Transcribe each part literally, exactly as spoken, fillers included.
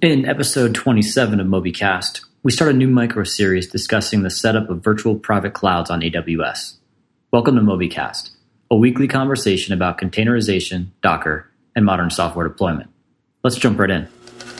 In episode twenty-seven of MobyCast, we start a new micro-series discussing the setup of virtual private clouds on A W S. Welcome to MobyCast, a weekly conversation about containerization, Docker, and modern software deployment. Let's jump right in.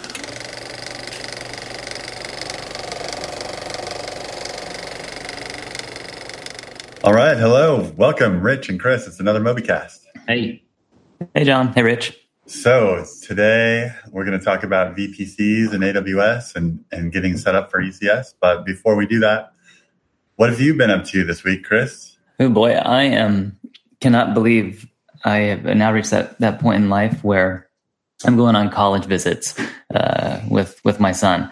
All right, hello, welcome, Rich and Chris. It's another MobyCast. Hey. Hey, John. Hey, Rich. So today we're going to talk about V P Cs and A W S and, and getting set up for E C S. But before we do that, what have you been up to this week, Chris? Oh boy, I am cannot believe I have now reached that, that point in life where I'm going on college visits uh, with with my son.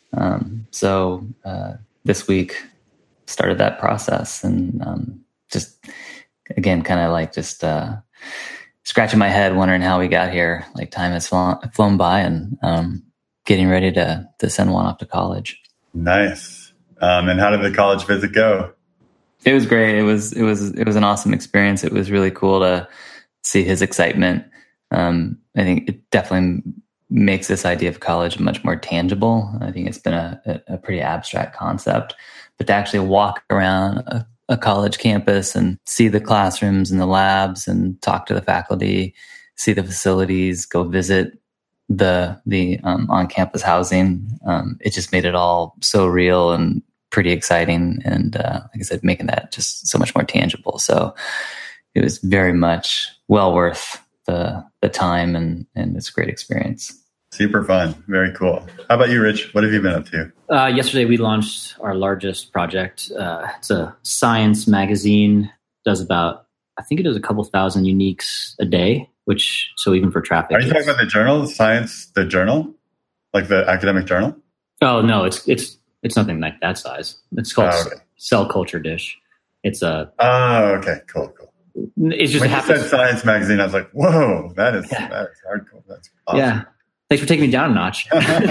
Um, so uh, this week started that process, and um, just again, kind of like just. Uh, scratching my head, wondering how we got here. Like time has flown, flown by, and um, getting ready to to send one off to college. Nice. Um, and how did the college visit go? It was great. It was it was it was an awesome experience. It was really cool to see his excitement. Um, I think it definitely makes this idea of college much more tangible. I think it's been a, a, a pretty abstract concept, but to actually walk around a a college campus and see the classrooms and the labs and talk to the faculty, see the facilities, go visit the the um, on-campus housing. Um, it just made it all so real and pretty exciting. And uh, like I said, making that just so much more tangible. So it was very much well worth the the time, and, and it's a great experience. Super fun. Very cool. How about you, Rich? What have you been up to? Uh, yesterday, we launched our largest project. Uh, it's a science magazine. Does about, I think it does a couple thousand uniques a day, which, so even for traffic. Are you talking about the journal, Science, the journal? Like the academic journal? Oh, no, it's it's it's nothing like that size. It's called oh, okay. Cell Culture Dish. It's a... Oh, okay. Cool, cool. It's just when you happens, said Science magazine, I was like, whoa, that is, yeah. that is hardcore. That's awesome. Yeah. Thanks for taking me down a notch.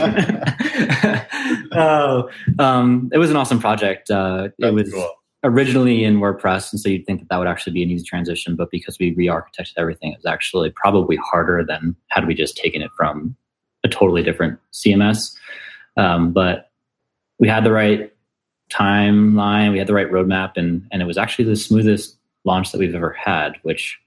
oh, um, it was an awesome project. Uh, it was cool. Originally in WordPress, and so you'd think that that would actually be an easy transition, but because we re-architected everything, it was actually probably harder than had we just taken it from a totally different C M S. Um, but we had the right timeline, we had the right roadmap, and and it was actually the smoothest launch that we've ever had, which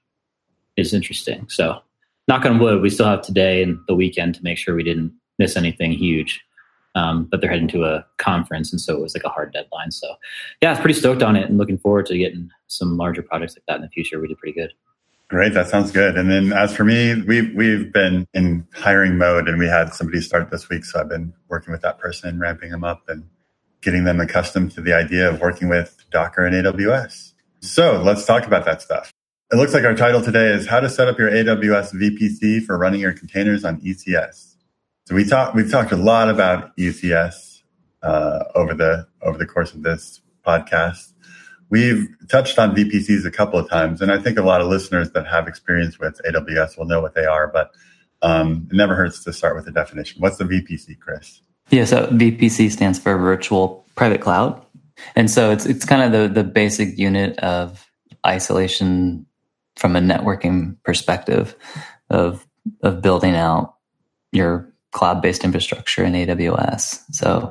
is interesting. So, knock on wood, we still have today and the weekend to make sure we didn't miss anything huge. Um, but they're heading to a conference, and so it was like a hard deadline. So, yeah, I was pretty stoked on it and looking forward to getting some larger projects like that in the future. We did pretty good. Great, that sounds good. And then as for me, we've we've been in hiring mode, and we had somebody start this week, so I've been working with that person, ramping them up, and getting them accustomed to the idea of working with Docker and A W S. So let's talk about that stuff. It looks like our title today is How to Set Up Your A W S V P C for Running Your Containers on E C S. So we talk, we've talked a lot about E C S uh, over the over the course of this podcast. We've touched on V P Cs a couple of times, and I think a lot of listeners that have experience with A W S will know what they are, but um, it never hurts to start with a definition. What's the V P C, Chris? Yeah, so V P C stands for Virtual Private Cloud. And so it's it's kind of the, the basic unit of isolation from a networking perspective of of building out your cloud-based infrastructure in A W S. So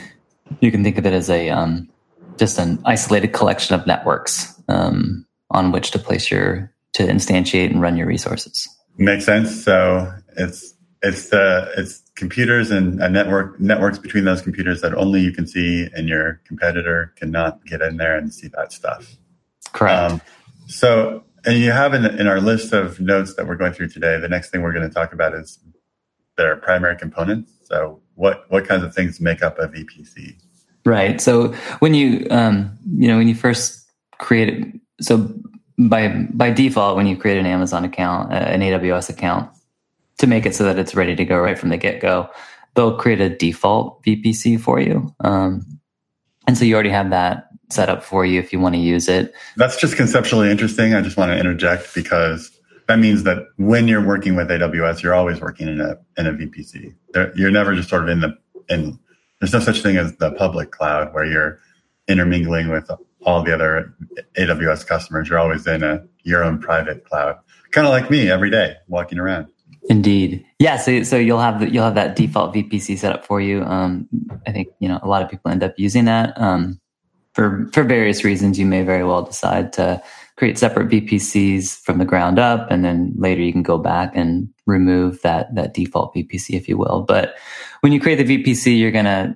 you can think of it as a um, just an isolated collection of networks um, on which to place your to instantiate and run your resources. Makes sense. So it's it's the it's computers and a network networks between those computers that only you can see, and your competitor cannot get in there and see that stuff. Correct. Um, so. And you have in, in our list of notes that we're going through today, the next thing we're going to talk about is their primary components. So what, what kinds of things make up a V P C? Right. So when you, um, you know, when you first create it, so by, by default, when you create an Amazon account, uh, an A W S account, to make it so that it's ready to go right from the get-go, they'll create a default V P C for you. Um, and so you already have that set up for you if you want to use it. That's just conceptually interesting. I just want to interject because that means that when you're working with A W S, you're always working in a in a V P C. There, you're never just sort of in the in. There's no such thing as the public cloud where you're intermingling with all the other A W S customers. You're always in a your own private cloud, kind of like me every day walking around. Indeed. Yeah. So, so you'll have the, you'll have that default V P C set up for you. Um, I think, you know, a lot of people end up using that, um, for, for various reasons. You may very well decide to create separate V P Cs from the ground up. And then later you can go back and remove that, that default V P C, if you will. But when you create the V P C, you're going to,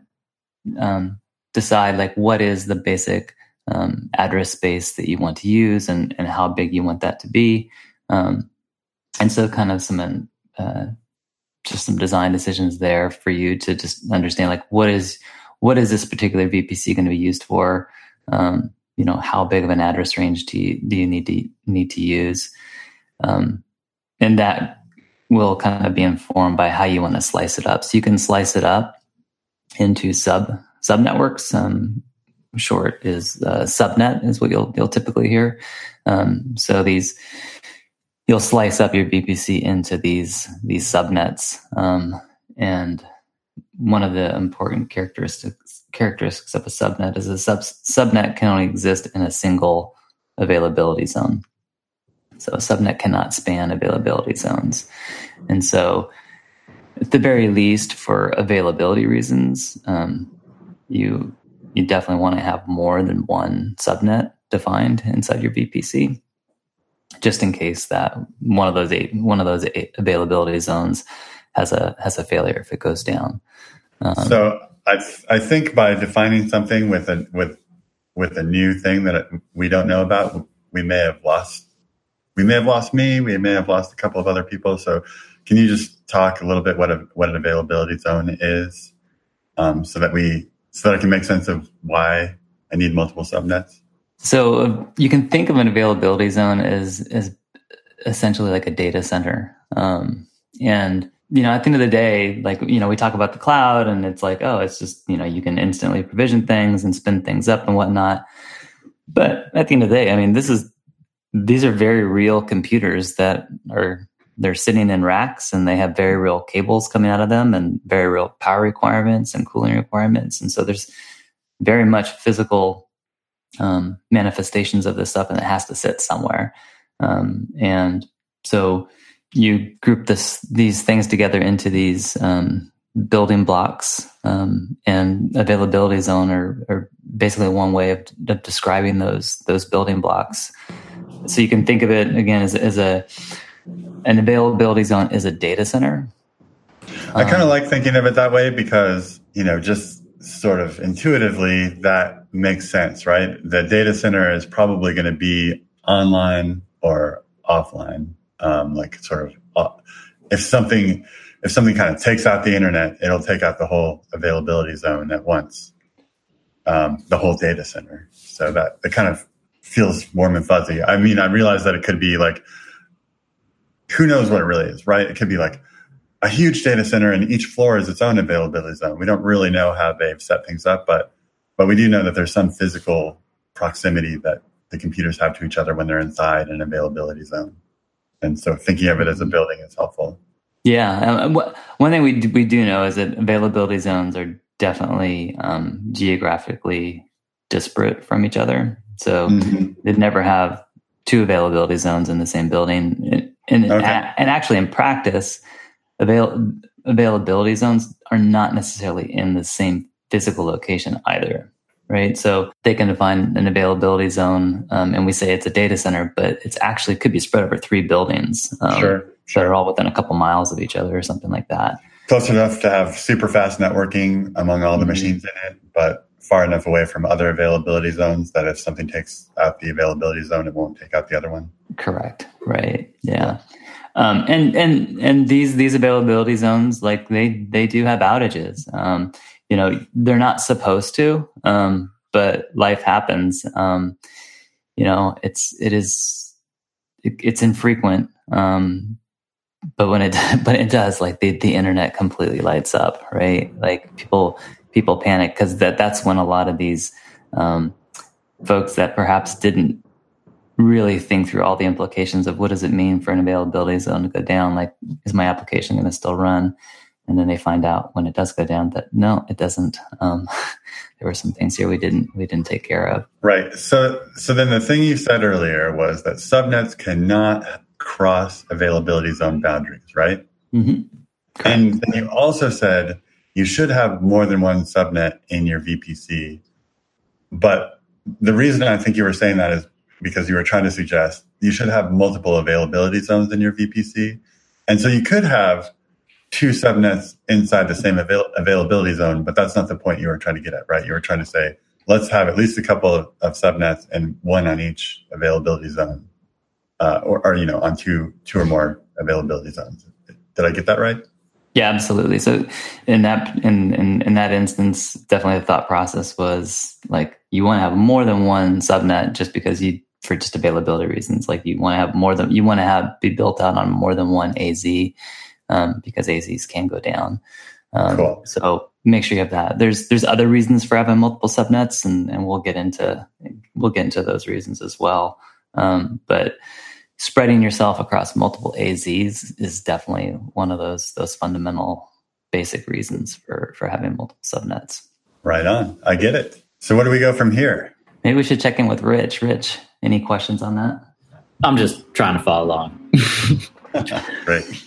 um, decide like what is the basic, um, address space that you want to use and, and how big you want that to be. Um, and so kind of some, Uh, just some design decisions there for you to just understand, like, what is what is this particular V P C going to be used for? Um, you know, how big of an address range do you do you need to need to use? Um, and that will kind of be informed by how you want to slice it up. So you can slice it up into sub sub networks. Um, short is uh, subnet is what you'll you'll typically hear. Um, so these. You'll slice up your V P C into these these subnets, um, and one of the important characteristics characteristics of a subnet is a sub, subnet can only exist in a single availability zone. So a subnet cannot span availability zones, and so at the very least, for availability reasons, um, you you definitely want to have more than one subnet defined inside your V P C. Just in case that one of those eight, one of those eight availability zones has a has a failure if it goes down. Um, so I I think by defining something with a with with a new thing that we don't know about, we may have lost we may have lost me. We may have lost a couple of other people. So can you just talk a little bit what a, what an availability zone is, um, so that we so that I can make sense of why I need multiple subnets? So uh, you can think of an availability zone as as essentially like a data center. Um, and, you know, at the end of the day, like, you know, we talk about the cloud and it's like, oh, it's just, you know, you can instantly provision things and spin things up and whatnot. But at the end of the day, I mean, this is, these are very real computers that are, they're sitting in racks and they have very real cables coming out of them and very real power requirements and cooling requirements. And so there's very much physical Um, manifestations of this stuff, and it has to sit somewhere. Um, and so you group this these things together into these um, building blocks, um, and availability zone are, are basically one way of, of describing those those building blocks. So you can think of it again as, as a an availability zone is a data center. I kind of um, like thinking of it that way because, you know, just sort of intuitively that makes sense, right? The data center is probably going to be online or offline. Um, like sort of, uh, if something, if something kind of takes out the internet, it'll take out the whole availability zone at once, um, the whole data center. So that it kind of feels warm and fuzzy. I mean, I realize that it could be like, who knows what it really is, right? It could be like a huge data center and each floor is its own availability zone. We don't really know how they've set things up, but but we do know that there's some physical proximity that the computers have to each other when they're inside an availability zone. And so thinking of it as a building is helpful. Yeah. Um, one thing we do, we do know is that availability zones are definitely um, geographically disparate from each other. So mm-hmm. they'd never have two availability zones in the same building. And, okay. and actually in practice, avail- availability zones are not necessarily in the same physical location either, right? So they can define an availability zone, um, and we say it's a data center, but it's actually could be spread over three buildings um, sure, sure. that are all within a couple miles of each other or something like that. Close enough to have super fast networking among all the mm-hmm. machines in it, but far enough away from other availability zones that if something takes out the availability zone, it won't take out the other one. Correct. Right. Yeah. Um, and, and, and these, these availability zones, like they, they do have outages. Um, you know, they're not supposed to, um, but life happens. Um, you know, it's, it is, it, it's infrequent. Um, but when it, but it does, like the, the internet completely lights up, right? Like people, people panic because that, that's when a lot of these, um, folks that perhaps didn't really think through all the implications of what does it mean for an availability zone to go down? Like, is my application going to still run? And then they find out when it does go down that no, it doesn't. Um, there were some things here we didn't we didn't take care of. Right. So so then the thing you said earlier was that subnets cannot cross availability zone boundaries, right? Mm-hmm. And then you also said you should have more than one subnet in your V P C. But the reason I think you were saying that is because you were trying to suggest you should have multiple availability zones in your V P C. And so you could have two subnets inside the same avail- availability zone, but that's not the point you were trying to get at, right? You were trying to say, let's have at least a couple of, of subnets and one on each availability zone, uh, or, or, you know, on two, two or more availability zones. Did I get that right? Yeah, absolutely. So in that, in, in, in that instance, definitely the thought process was like, you want to have more than one subnet just because you, for just availability reasons, like you want to have more than, you want to have be built out on more than one A Z. Um, because A Zs can go down. Um, cool. So make sure you have that. There's there's other reasons for having multiple subnets, and, and we'll get into we'll get into those reasons as well. Um, but spreading yourself across multiple A Zs is definitely one of those those fundamental basic reasons for for having multiple subnets. Right on. I get it. So where do we go from here? Maybe we should check in with Rich. Rich, any questions on that? I'm just trying to follow along. Great.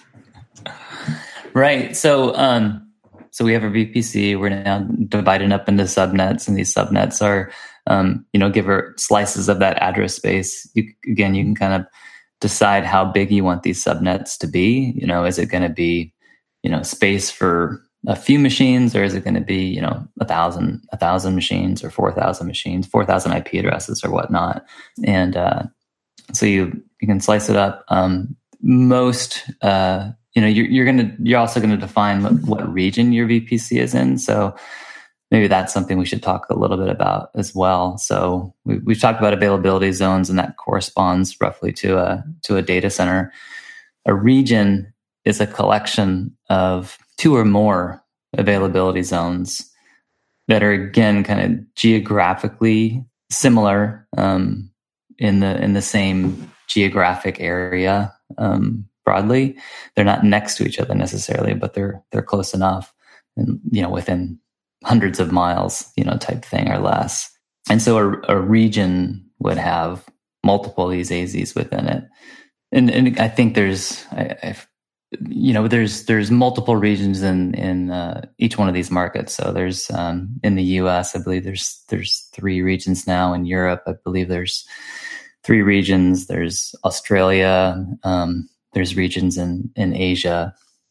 Right. So, um, so we have a V P C. We're now dividing up into subnets, and these subnets are, um, you know, give her slices of that address space. You, again, you can kind of decide how big you want these subnets to be. You know, is it going to be, you know, space for a few machines, or is it going to be, you know, a thousand, a thousand machines, or four thousand machines, four thousand I P addresses, or whatnot? And uh, so you you can slice it up. Um, most uh, You know, you're, you're going to, you're also going to define what, what region your V P C is in. So maybe that's something we should talk a little bit about as well. So we, we've talked about availability zones, and that corresponds roughly to a, to a data center. A region is a collection of two or more availability zones that are, again, kind of geographically similar, um, in the, in the same geographic area, um, broadly. They're not next to each other necessarily, but they're they're close enough, and you know, within hundreds of miles, you know, type thing or less. And so a, a region would have multiple of these A Zs within it. And and I think there's, I, I've, you know, there's there's multiple regions in in uh, each one of these markets. So there's um, in the U S, I believe there's there's three regions now. In Europe, I believe there's three regions. There's Australia. Um, There's regions in, in Asia,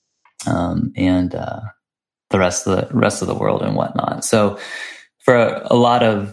um, and uh, the rest of the rest of the world and whatnot. So, for a, a lot of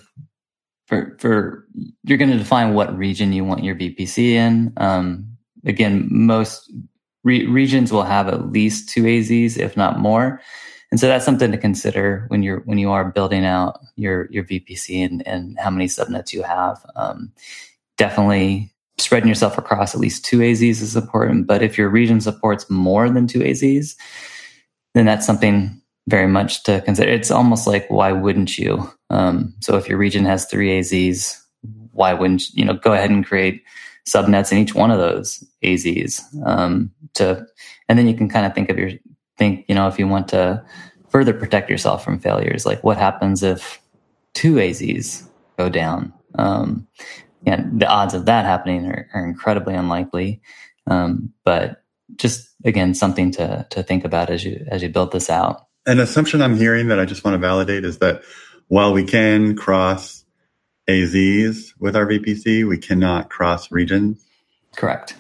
for for you're going to define what region you want your V P C in. Um, again, most re- regions will have at least two A Zs, if not more, and so that's something to consider when you're when you are building out your your V P C and, and how many subnets you have. Um, definitely. Spreading yourself across at least two A Zs is important, but if your region supports more than two A Zs, then that's something very much to consider. It's almost like, why wouldn't you? Um, so if your region has three A Zs, why wouldn't you know go ahead and create subnets in each one of those A Zs? Um, to and then you can kind of think of your think you know if you want to further protect yourself from failures, like what happens if two A Zs go down? Um, And the odds of that happening are, are incredibly unlikely. Um, but just again, something to to think about as you as you build this out. An assumption I'm hearing that I just want to validate is that while we can cross A Zs with our V P C, we cannot cross regions. Correct.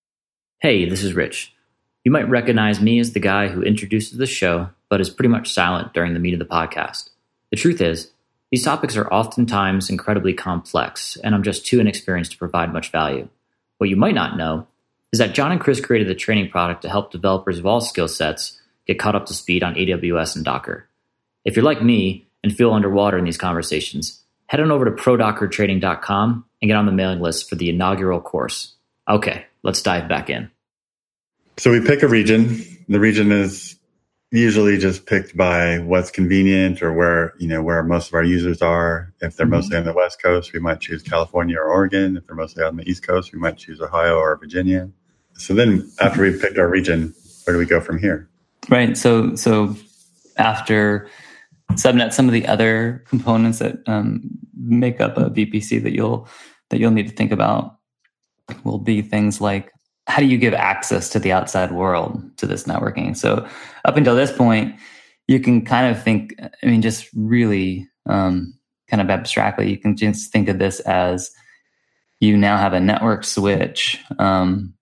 Hey, this is Rich. You might recognize me as the guy who introduces the show, but is pretty much silent during the meat of the podcast. The truth is, these topics are oftentimes incredibly complex, and I'm just too inexperienced to provide much value. What you might not know is that John and Chris created the training product to help developers of all skill sets get caught up to speed on A W S and Docker. If you're like me and feel underwater in these conversations, head on over to pro docker training dot com and get on the mailing list for the inaugural course. Okay, let's dive back in. So we pick a region. The region is usually just picked by what's convenient or where, you know, where most of our users are. If they're mostly on the West Coast, we might choose California or Oregon. If they're mostly on the East Coast, we might choose Ohio or Virginia. So then after we've picked our region, where do we go from here? Right. So, so after subnet, some of the other components that um, make up a V P C that you'll, that you'll need to think about will be things like how do you give access to the outside world to this networking? So up until this point, you can kind of think, I mean, just really um, kind of abstractly, you can just think of this as you now have a network switch um,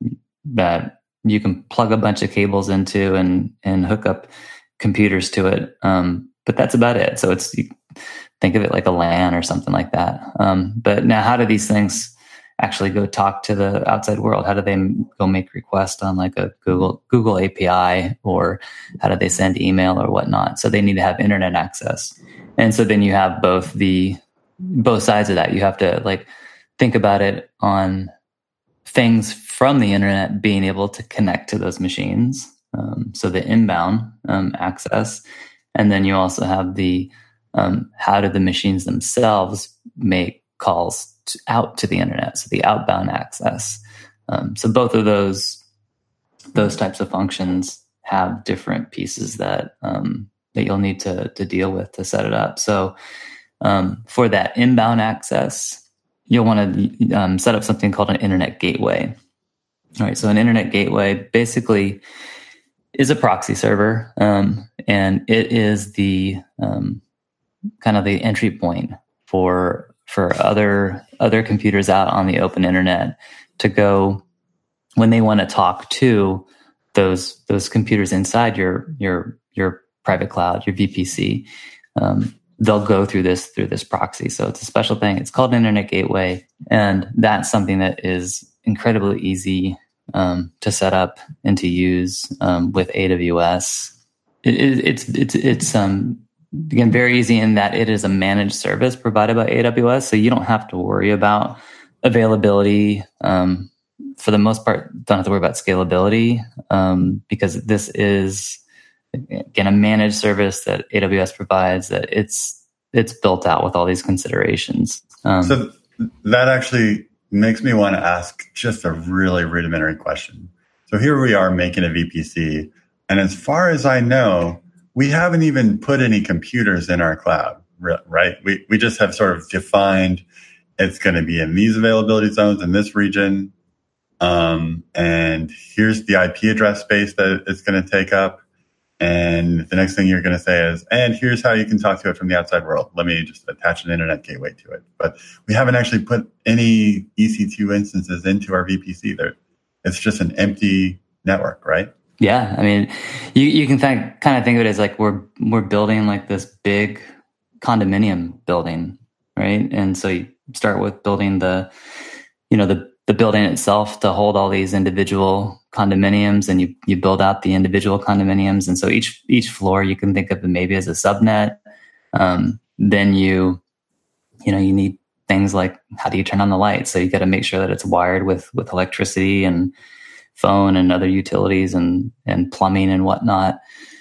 that you can plug a bunch of cables into and and hook up computers to it. Um, but that's about it. So it's, you think of it like a LAN or something like that. Um, but now how do these things actually go talk to the outside world? How do they go make requests on like a Google Google A P I, or how do they send email or whatnot? So they need to have internet access. And so then you have both the, both sides of that. You have to like think about it on things from the internet being able to connect to those machines. Um, so the inbound um, access. And then you also have the, um, how do the machines themselves make calls to, out to the internet? So the outbound access. Um, so both of those, those types of functions have different pieces that, um, that you'll need to, to deal with to set it up. So um, for that inbound access, you'll want to um, set up something called an internet gateway. All right. So an internet gateway basically is a proxy server, um, and it is the um, kind of the entry point for for other other computers out on the open internet to go when they want to talk to those those computers inside your your your private cloud, your V P C. Um, they'll go through this through this proxy. So it's a special thing. It's called an internet gateway, and that's something that is incredibly easy um, to set up and to use um, with A W S. It, it, it's it's it's um, again very easy in that it is a managed service provided by A W S, so you don't have to worry about availability. Um, for the most part, don't have to worry about scalability um, because this is, again, a managed service that A W S provides, that it's it's built out with all these considerations. Um, so that actually makes me want to ask just a really rudimentary question. So here we are making a V P C, and as far as I know, we haven't even put any computers in our cloud, right? We we just have sort of defined it's going to be in these availability zones in this region, um, and here's the I P address space that it's going to take up. And the next thing you're going to say is, and here's how you can talk to it from the outside world. Let me just attach an internet gateway to it. But we haven't actually put any E C two instances into our V P C there. It's just an empty network, right? Yeah. I mean, you, you can think, kind of think of it as like we're, we're building like this big condominium building, right? And so you start with building the, you know, the, the building itself to hold all these individual condominiums, and you, you build out the individual condominiums. And so each, each floor you can think of it maybe as a subnet. Um, then you, you know, you need things like, how do you turn on the lights? So you got to make sure that it's wired with, with electricity and phone and other utilities and, and plumbing and whatnot.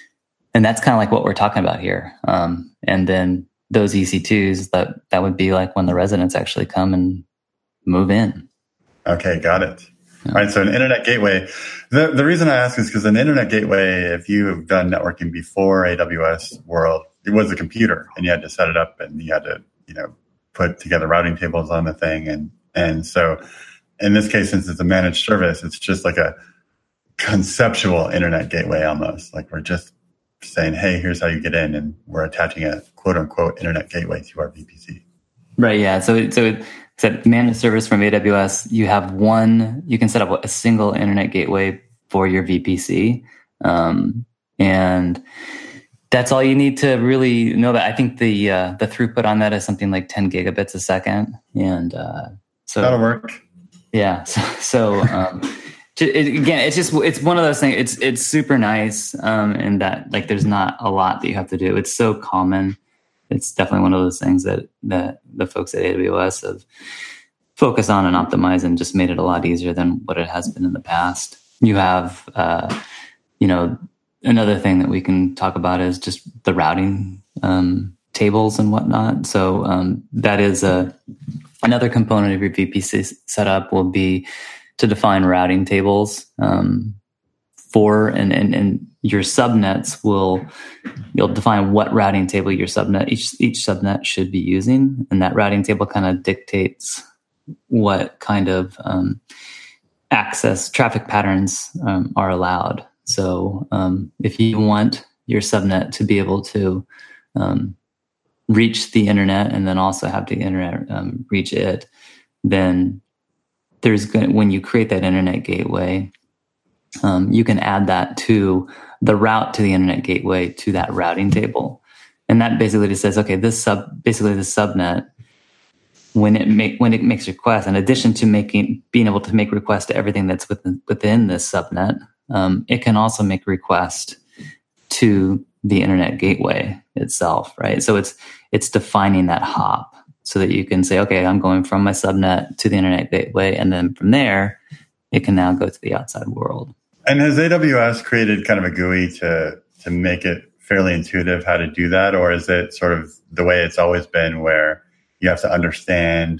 And that's kind of like what we're talking about here. Um, and then those E C twos, that, that would be like when the residents actually come and move in. Okay, got it. Yeah. All right, so an internet gateway. The the reason I ask is because an internet gateway, if you have done networking before A W S world, it was a computer, and you had to set it up, and you had to, you know, put together routing tables on the thing, and and so in this case, since it's a managed service, it's just like a conceptual internet gateway almost. Like we're just saying, hey, here's how you get in, and we're attaching a quote unquote internet gateway to our V P C. Right. Yeah. So so. It, So managed service from A W S, you have one, you can set up a single internet gateway for your V P C. Um, and that's all you need to really know about. I think the, uh, the throughput on that is something like ten gigabits a second. And, uh, so that'll work. Yeah. So, so, um, it, again, it's just, it's one of those things. It's, it's super nice. Um, in that like, there's not a lot that you have to do. It's so common. It's definitely one of those things that, that the folks at A W S have focused on and optimized and just made it a lot easier than what it has been in the past. You have, uh, you know, another thing that we can talk about is just the routing um, tables and whatnot. So um, that is a, another component of your V P C setup will be to define routing tables um, for, and, and, and your subnets will, you'll define what routing table your subnet, each, each subnet should be using. And that routing table kind of dictates what kind of um, access traffic patterns um, are allowed. So um, if you want your subnet to be able to um, reach the internet and then also have the internet um, reach it, then there's going when you create that internet gateway, um, you can add that to the route to the internet gateway to that routing table. And that basically just says, okay, this sub, basically the subnet, when it make, when it makes requests, in addition to making, being able to make requests to everything that's within, within this subnet, um, it can also make requests to the internet gateway itself, right? So it's, it's defining that hop so that you can say, okay, I'm going from my subnet to the internet gateway. And then from there, it can now go to the outside world. And has A W S created kind of a G U I to, to make it fairly intuitive how to do that? Or is it sort of the way it's always been where you have to understand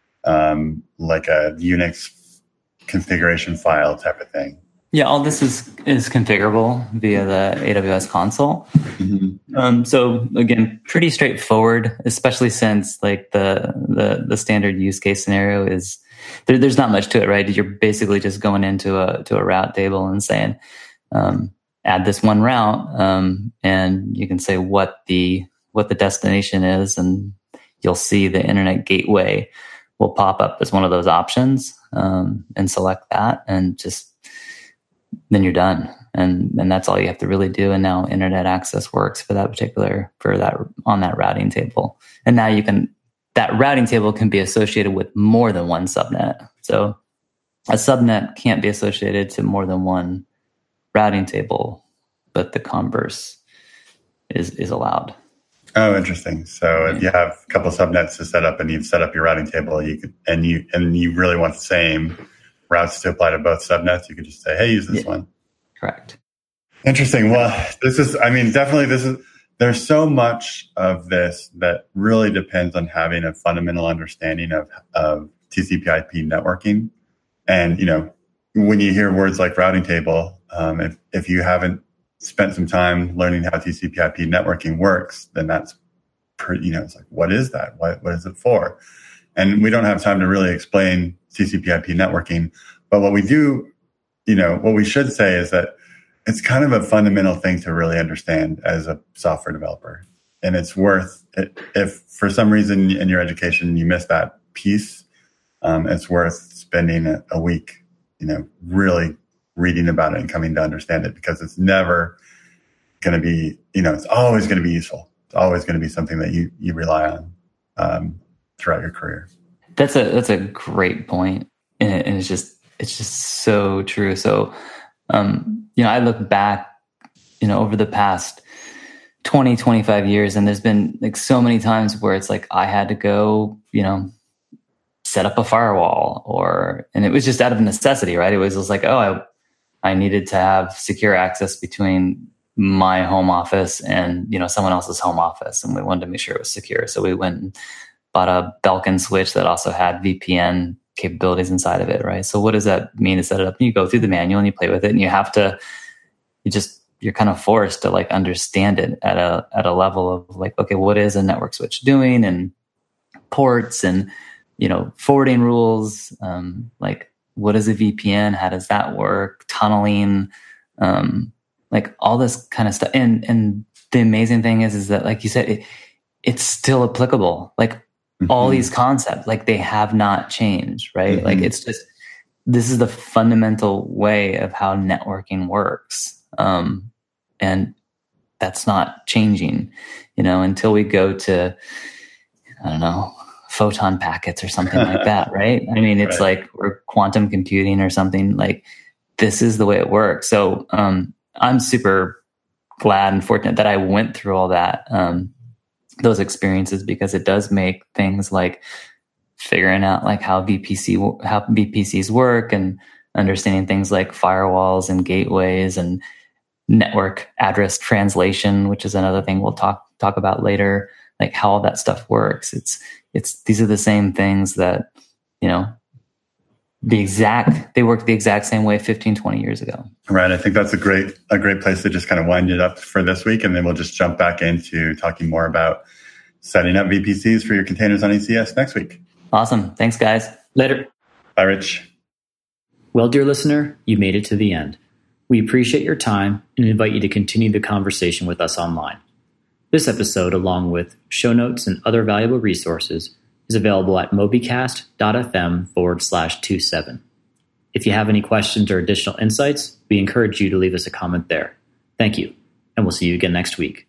um, like a Unix configuration file type of thing? Yeah, all this is, is configurable via the A W S console. Mm-hmm. Um, so again, pretty straightforward, especially since like the, the, the standard use case scenario is there, there's not much to it, right? You're basically just going into a, to a route table and saying, um, add this one route, um, and you can say what the what the destination is, and you'll see the internet gateway will pop up as one of those options, um, and select that, and just then you're done, and and that's all you have to really do. And now internet access works for that particular for that on that routing table, and now you can that routing table can be associated with more than one subnet. So a subnet can't be associated to more than one routing table, but the converse is is allowed. Oh, interesting. So yeah. If you have a couple of subnets to set up and you've set up your routing table, you could and you and you really want the same routes to apply to both subnets, you could just say, hey, use this yeah. one. Correct. Interesting. Well, this is I mean, definitely this is there's so much of this that really depends on having a fundamental understanding of, of T C P I P networking. And, you know, when you hear words like routing table, Um, if, if you haven't spent some time learning how T C P I P networking works, then that's pretty, you know, it's like, what is that? What, what is it for? And we don't have time to really explain T C P I P networking. But what we do, you know, what we should say is that it's kind of a fundamental thing to really understand as a software developer. And it's worth it. If for some reason in your education you missed that piece, um, it's worth spending a, a week, you know, really reading about it and coming to understand it, because it's never going to be, you know, it's always going to be useful. It's always going to be something that you, you rely on um, throughout your career. That's a, that's a great point. And, and it's just, it's just so true. So, um, you know, I look back, you know, over the past twenty, twenty-five years, and there's been like so many times where it's like, I had to go, you know, set up a firewall, or, and it was just out of necessity, right? It was just like, oh, I, I needed to have secure access between my home office and, you know, someone else's home office. And we wanted to make sure it was secure. So we went and bought a Belkin switch that also had V P N capabilities inside of it, right? So what does that mean to set it up? You go through the manual and you play with it, and you have to, you just, you're kind of forced to like understand it at a, at a level of like, okay, what is a network switch doing, and ports and, you know, forwarding rules, um, like, what is a V P N? How does that work? Tunneling, um, like all this kind of stuff. And and the amazing thing is, is that, like you said, it, it's still applicable. Like mm-hmm. all these concepts, like they have not changed, right? Mm-hmm. Like it's just, this is the fundamental way of how networking works. Um, and that's not changing, you know, until we go to, I don't know, photon packets or something like that, right? I mean, it's right. like or quantum computing or something. Like this is the way it works. So um, I'm super glad and fortunate that I went through all that, um, those experiences, because it does make things like figuring out like how V P C how V P Cs work, and understanding things like firewalls and gateways and network address translation, which is another thing we'll talk talk about later. Like how all that stuff works. It's it's these are the same things that, you know, the exact they work the exact same way fifteen, twenty years ago. Right. I think that's a great a great place to just kind of wind it up for this week, and then we'll just jump back into talking more about setting up V P Cs for your containers on E C S next week. Awesome. Thanks, guys. Later. Bye, Rich. Well, dear listener, you made it to the end. We appreciate your time and invite you to continue the conversation with us online. This episode, along with show notes and other valuable resources, is available at mobicast.fm forward slash 27. If you have any questions or additional insights, we encourage you to leave us a comment there. Thank you, and we'll see you again next week.